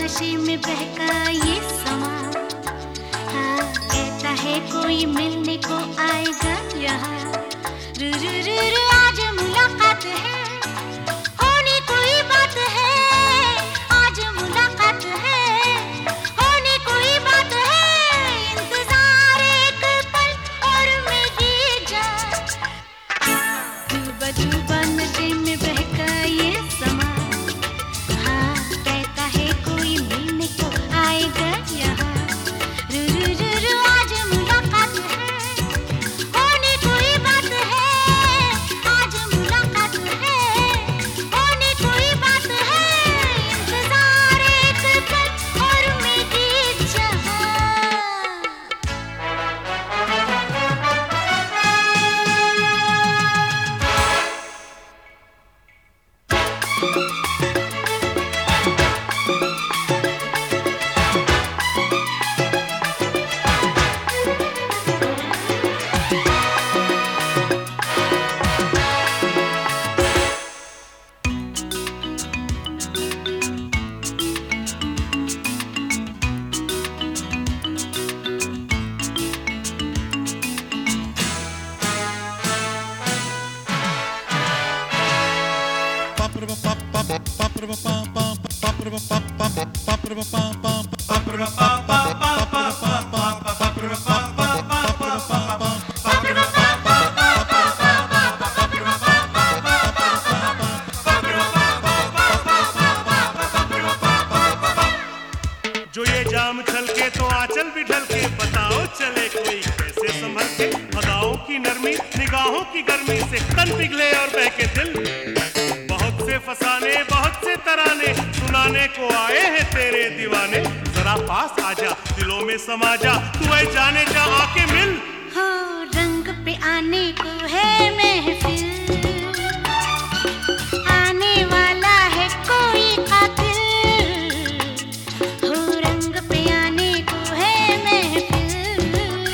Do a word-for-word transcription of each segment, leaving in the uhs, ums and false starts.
नशे में बहका ये समा, हाँ कहता है कोई मिलने को आएगा यहाँ। रू रू रू रू आज मुलाकात है, होने कोई बात है, आज मुलाकात है, होने कोई बात है, इंतजार एक पल और मेरी जान। डूबा डूबा नशे में बहका ये समा, हाँ कहता है कोई मिलने को आएगा यहाँ। रू रू रू रू आज मुलाकात है, होने कोई बात है, आज मुलाकात है, होने कोई बात है, इंतजार एक पल और मेरी जहां। जो ये जाम छलके तो आंचल भी ढलके, बताओ चले कोई कैसे संभल के। अदाओं की नरमी निगाहों की गर्मी से तन पिघले और बहके दिल। बहुत से फसाने बहुत से तराने सुनाने को आए हैं तेरे दीवाने। जरा पास आजा दिलों में समा जा, तू ऐ जाने जा आके मिल। हो रंग पे आने को है महफिल, आने वाला है कोई कातिल। हो रंग पे आने को है महफिल,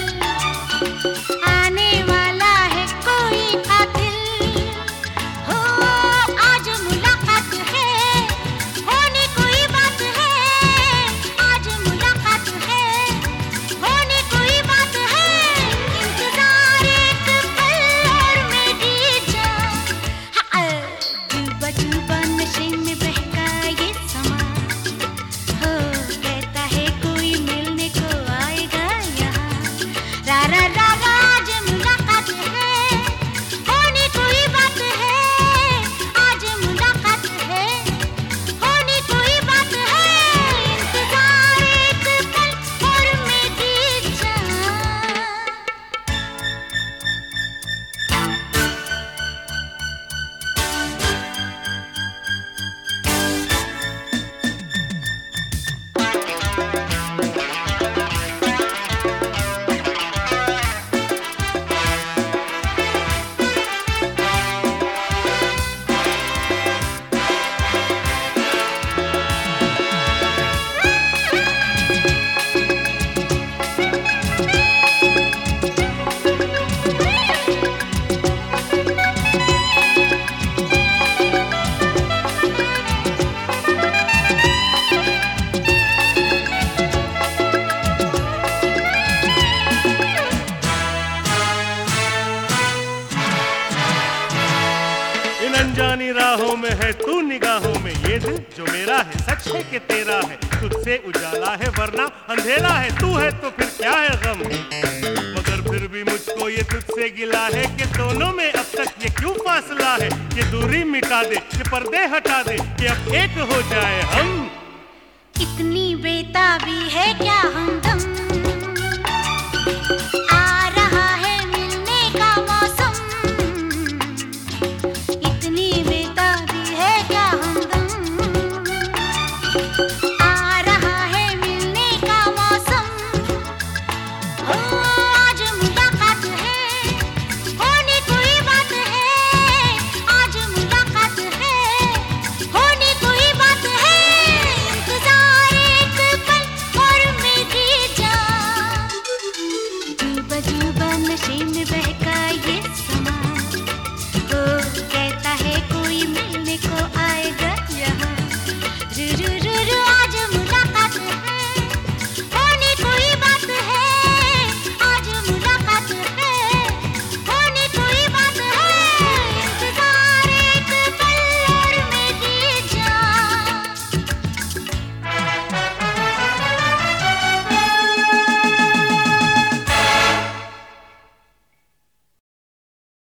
आने वाला है कोई कातिल। हो आज मुलाकात है, होने कोई बात है, आज मुलाकात है, होने कोई बात है, इंतजार एक पल और मेरी जान। हाँ डूबा डूबा नशे में बहका ये समा, हो कहता है कोई मिलने को आएगा यहाँ। रा रा रा रा आज मुलाकात है, होने कोई बात है, आज मुलाकात है, होने कोई बात है, इंतजार एक पल और मेरी जान। इन अनजानी राहों में है तू निगाहों में, ये दिल जो मेरा है सच है कि तेरा है। तुझसे उजाला है वरना अंधेरा है, तू है तो फिर क्या है गम। मगर फिर भी मुझको ये तुझसे गिला है कि दोनों में अब तक ये क्यों फासला है। ये दूरी मिटा दे, ये पर्दे हटा दे, कि अब एक हो जाए हम। इतनी बेताबी है क्या हम